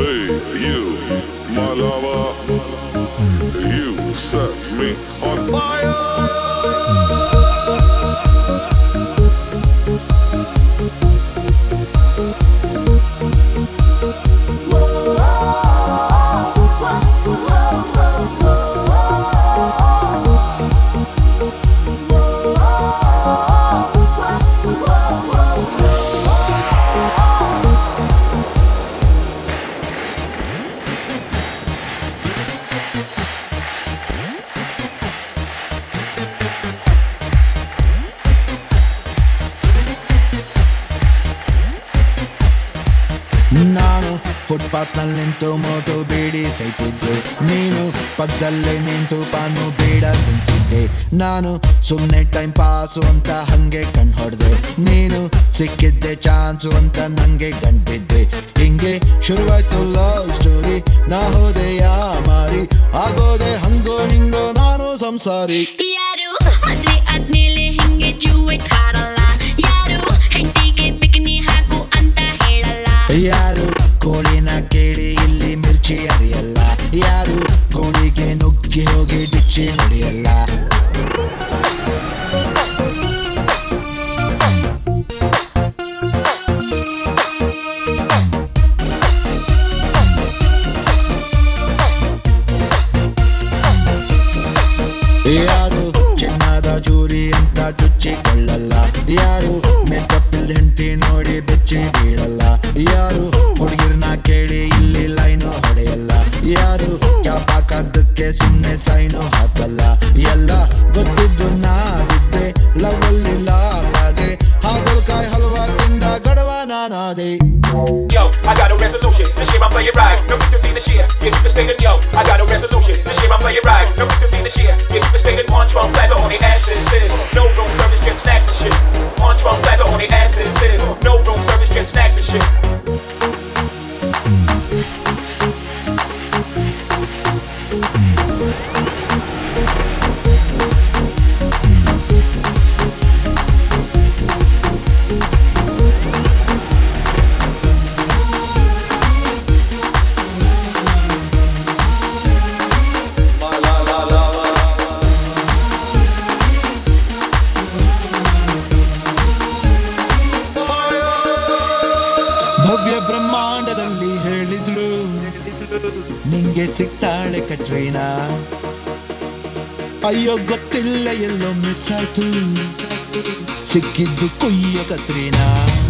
Hey, you, my lover, you set me on fire. ನಾನು footpath ನಲ್ಲಿ ನಿಂತು ಮೋಟು ಬೀಡಿ ಸೈತಿದ್ದೆ, ನೀನು ಪಕ್ಕದಲ್ಲೇ ನಿಂತು ಪಾನು ಬೀಡ ತಿಂತಿದ್ದೆ. ನಾನು ಸುಮ್ನೆ ಟೈಮ್ ಪಾಸು ಅಂತ ಹಂಗೆ ಕಣ್ ಹೊಡ್ದೆ, ನೀನು ಸಿಕ್ಕಿದ್ದೆ ಚಾನ್ಸು ಅಂತ ನಂಗೆ ಗಂಟಿದ್ದೆ. ಹಿಂಗೆ ಶುರುವಾಯ್ತು ಲವ್ ಸ್ಟೋರಿ, ನಾ ಹೋದೆ ಯಾ ಮಾರಿ, ಆಗೋದೆ ಹಂಗೋ ಹಿಂಗೋ ನಾನು ಸಂಸಾರಿ. ಯಾರು ಮದ್ವೆ ಆದ್ಮೇಲೆ ಹಿಂಗೆ ಜೂವೆಟ್ ಹಾಡಲ್ಲ, ಯಾರು ಹೆಂಡತಿಗೆ ಬಿಕಿನಿ ಹಾಕು ಅಂತ ಹೇಳಲ್ಲ. ಯಾರು ಕೋಳಿನ ಕೇಳಿ ಇಲ್ಲಿ ಮಿರ್ಚಿ ಅರಿಯಲ್ಲ, ಯಾರು ಕೋಳಿಗೆ ನುಗ್ಗಿ ಹೋಗಿ ಡಿಚ್ಚಿ ಹೊಡೆಯಲ್ಲ. ಯಾರು ಚಿನ್ನದ ಚೂರಿ ಅಂತ ಚುಚ್ಚಿಕೊಳ್ಳಲ್ಲ, ಯಾರು ಮೇಕಪ್ ಹೆಂಡತಿ ನೋಡಿ ಬೆಚ್ಚಿ ಬೀಳಲ್ಲ, ಯಾರು ಹುಡುಗಿರ್ನ ಕೇಳಿ ಇಲ್ಲಿ ಲೈನು ಹೊಡೆಯಲ್ಲ, ಯಾರು ಕ್ಯಾಪ್ ಹಾಕದಕ್ಕೆ ಸುಮ್ಮನೆ ಸೈನು ಹಾಕಲ್ಲ. ಎಲ್ಲ ಗೊತ್ತಿದ್ದು ನಾ ಬಿದ್ದೆ ಲವ್ ಅಲ್ಲಿ ಲಾಗಾದೆ, ಹಾಗಲಕಾಯಿ ಹಲ್ವಾ ತಿಂದ ಗಡವ ನಾನಾದೆ. Yo, I got a resolution. This year I'm playing right. No 615 this year. Yeah, you can stay in. Yo, I got a resolution. This year I'm playing right. No 615 this year. Yeah, you can stay in. One Trump Plaza on the asses. No room service, just snacks and shit. One Trump Plaza on the asses. No room service, just snacks and shit. ಭವ್ಯ ಬ್ರಹ್ಮಾಂಡದಲ್ಲಿ ಹೇಳಿದ್ರು ನಿಂಗೆ ಸಿಗ್ತಾಳೆ ಕಟ್ರೀನಾ, ಅಯ್ಯೋ ಗೊತ್ತಿಲ್ಲ ಎಲ್ಲೋ miss ಆಯ್ತು ಸಿಕ್ಕಿದ್ದು ಕುಯ್ಯ ಕತ್ರೀನಾ.